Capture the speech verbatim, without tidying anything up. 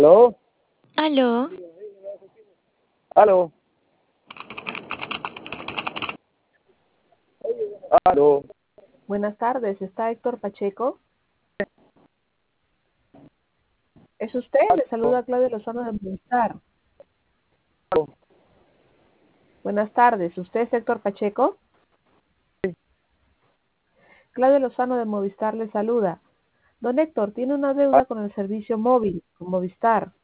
¿Aló? Aló, ¿Aló? ¿Aló? Buenas tardes, ¿está Héctor Pacheco? ¿Es usted? Le saluda Claudia Lozano de Movistar. ¿Aló? Buenas tardes, ¿usted es Héctor Pacheco? Sí. Claudia Lozano de Movistar le saluda. Don Héctor, tiene una deuda con el servicio móvil, con Movistar.